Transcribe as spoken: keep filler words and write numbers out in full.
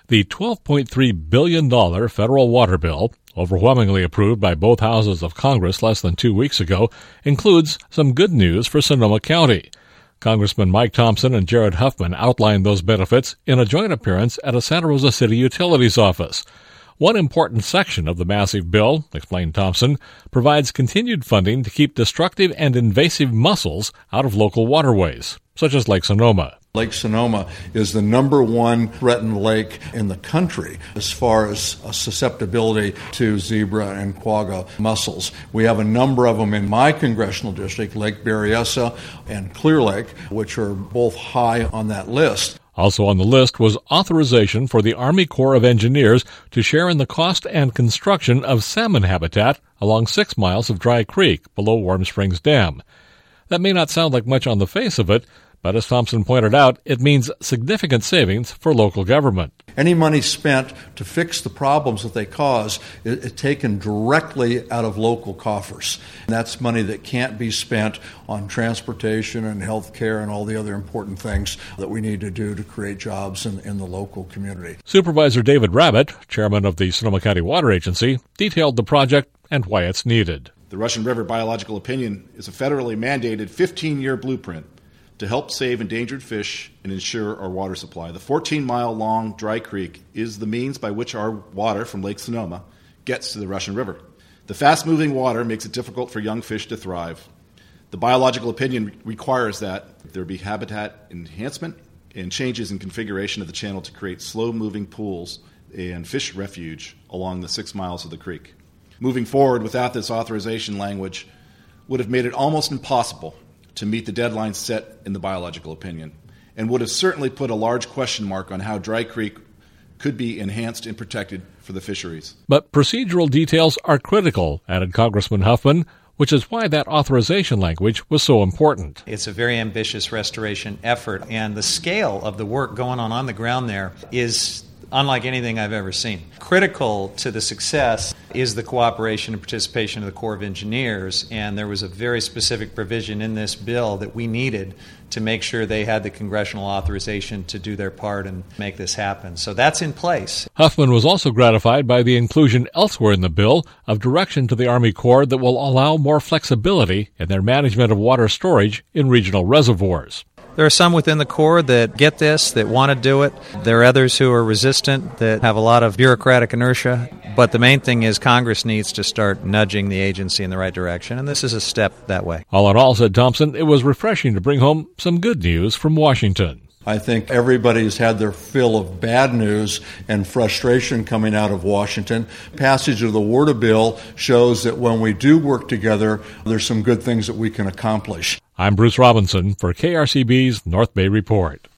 The twelve point three billion dollars federal water bill, overwhelmingly approved by both houses of Congress less than two weeks ago, includes some good news for Sonoma County. Congressman Mike Thompson and Jared Huffman outlined those benefits in a joint appearance at a Santa Rosa City Utilities office. One important section of the massive bill, explained Thompson, provides continued funding to keep destructive and invasive mussels out of local waterways, such as Lake Sonoma. Lake Sonoma is the number one threatened lake in the country as far as susceptibility to zebra and quagga mussels. We have a number of them in my congressional district, Lake Berryessa and Clear Lake, which are both high on that list. Also on the list was authorization for the Army Corps of Engineers to share in the cost and construction of salmon habitat along six miles of Dry Creek below Warm Springs Dam. That may not sound like much on the face of it, but as Thompson pointed out, it means significant savings for local government. Any money spent to fix the problems that they cause is taken directly out of local coffers. And that's money that can't be spent on transportation and health care and all the other important things that we need to do to create jobs in, in the local community. Supervisor David Rabbit, chairman of the Sonoma County Water Agency, detailed the project and why it's needed. The Russian River Biological Opinion is a federally mandated fifteen-year blueprint to help save endangered fish and ensure our water supply. The fourteen-mile-long Dry Creek is the means by which our water from Lake Sonoma gets to the Russian River. The fast-moving water makes it difficult for young fish to thrive. The biological opinion requires that there be habitat enhancement and changes in configuration of the channel to create slow-moving pools and fish refuge along the six miles of the creek. Moving forward without this authorization language would have made it almost impossible to meet the deadlines set in the biological opinion, and would have certainly put a large question mark on how Dry Creek could be enhanced and protected for the fisheries. But procedural details are critical, added Congressman Huffman, which is why that authorization language was so important. It's a very ambitious restoration effort, and the scale of the work going on on the ground there is unlike anything I've ever seen. Critical to the success is the cooperation and participation of the Corps of Engineers, and there was a very specific provision in this bill that we needed to make sure they had the congressional authorization to do their part and make this happen. So that's in place. Huffman was also gratified by the inclusion elsewhere in the bill of direction to the Army Corps that will allow more flexibility in their management of water storage in regional reservoirs. There are some within the Corps that get this, that want to do it. There are others who are resistant, that have a lot of bureaucratic inertia. But the main thing is Congress needs to start nudging the agency in the right direction, and this is a step that way. All in all, said Thompson, it was refreshing to bring home some good news from Washington. I think everybody's had their fill of bad news and frustration coming out of Washington. Passage of the WARTA bill shows that when we do work together, there's some good things that we can accomplish. I'm Bruce Robinson for K R C B's North Bay Report.